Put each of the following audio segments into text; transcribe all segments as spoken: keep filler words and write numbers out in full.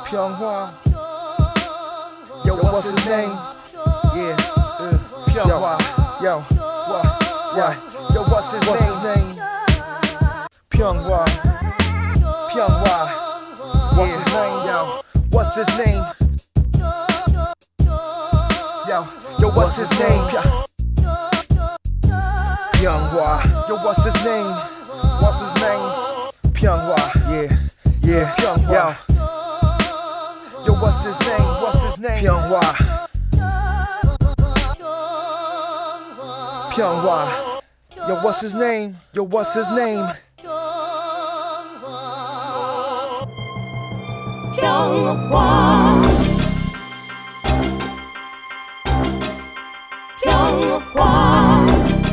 Pyonghwa. Yo, what's his name? Yeah, uh, Pyonghwa. Yo, what? What? Yo, what's his what's his name? Pyonghwa. Pyonghwa. What's his name? Yo, what's his name? Yo, yo, what's his name? Pyonghwa. Yo, what's his name? What's his name? Pyonghwa. Yeah, yeah, Pyonghwa. Yo, yo, what's his name? What's his name? Pyonghwa. Pyonghwa. Yo, what's his name? Yo, what's his name? Pyonghwa. Pyonghwa.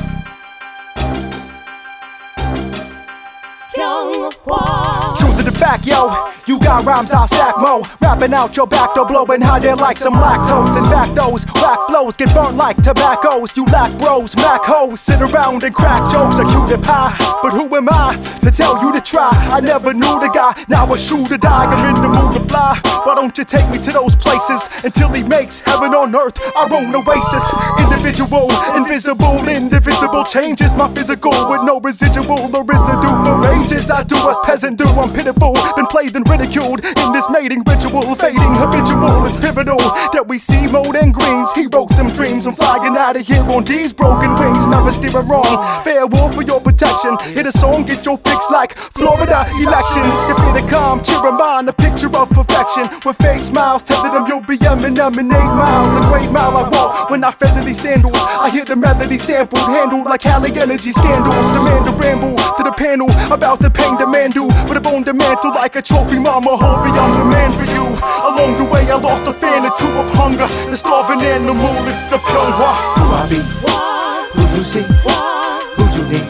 Pyonghwa. Truth to the fact, yo, you got rhymes, I'll stack mo. Rapping out your back door, blowing hot air like some lactose. In fact, those whack flows get burnt like tobaccos. You lack bros, Mac hoes, sit around and crack jokes, a cutie pie. But who am I to tell you to try? I never knew the guy, now a shoe to die. I'm in the mood to fly. Why don't you take me to those places until he makes heaven on earth our own oasis? Individual, invisible, indivisible changes my physical with no residual or residue for ages. I do as peasant do, I'm pitiful, been played and ridiculed in this mating ritual, fading habitual. It's pivotal that we see mode and greens. He wrote them dreams. I'm flying out of here on these broken wings, never steering wrong. Fair war for your protection. Hit a song, get your fix like Florida elections. If you're the calm, cheer 'em on, a picture of perfection. With fake smiles, telling them you'll be Eminem in eight miles. A great mile I walk when I feather these sandals. I hear the melody sampled, handled like Cali Energy scandals. Demand to ramble to the panel about the pain demand do. With a bone to mantle like a trophy mama, hobby, I'm the man for you. Along the way I lost a fan or two of hunger. The starving animal is the Pyonghwa. Who I be, who you see, who you need,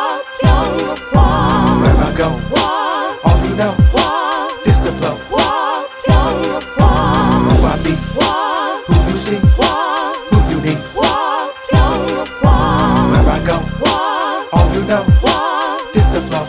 where I go, all you know, this the flow. Who I be, who you see, who you need, where I go, all you know, this the flow.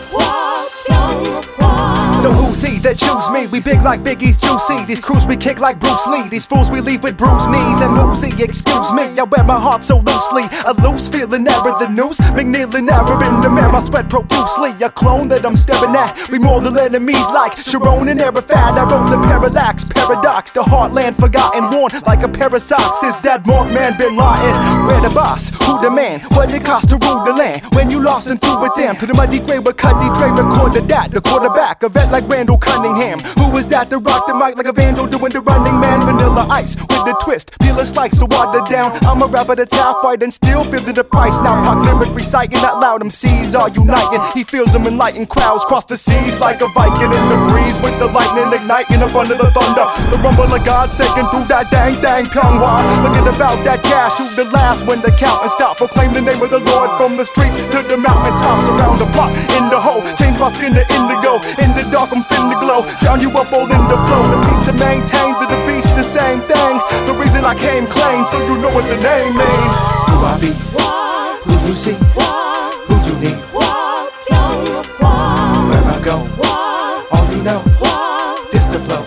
So who's he that choose me? We big like Biggie's Juicy. These crews we kick like Bruce Lee. These fools we leave with bruised knees and woozy. Excuse me, I wear my heart so loosely. A loose feeling never the news. McNeil and never in the mirror, I sweat profusely. A clone that I'm staring at. We mortal enemies like Sharon and Arafat. I wrote the parallax, paradox. The heartland forgotten, worn like a pair of socks. Is that Markman Bin Laden? Where the boss? Who the man? What it cost to rule the land? When you lost and through with them. To the muddy grave with Cuddy Dre recorded that. The quarterback, a vet like Randall Cunningham. Who was that to rock the mic like a vandal doing the running man? Vanilla ice with the twist, peel a slice so water down. I'm a rapper that's half white and still feeling the price. Now pop lyric reciting out loud, them C's are uniting. He feels them enlightened crowds cross the seas like a Viking in the breeze with the lightning igniting up under the thunder. The rumble of God shaking through that dang dang Pyonghwa. Looking about that cash, shoot the last when the count and stop. Proclaim the name of the Lord from the streets to the mountain tops around the block. In the hole, change my skin to indigo. In the dark, I'm finna glow. Drown you up all in the flow. The peace to maintain, to the beast, the same thing. The reason I came clean, so you know what the name means. Who I be, who you see, who you need, where I go, all you know, this the flow.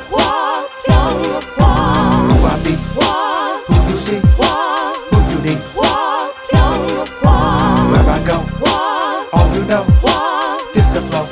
Who I be, who you see, who you need, where I go, all you know, this the flow.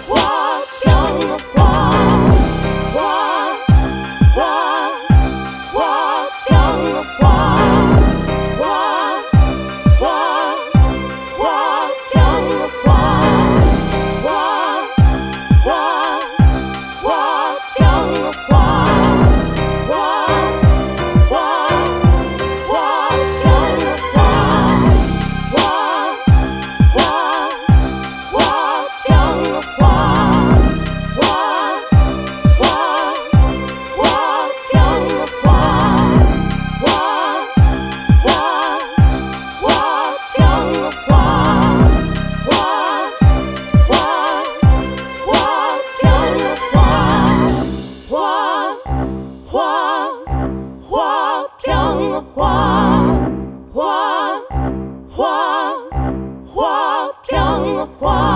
Pyonghwa.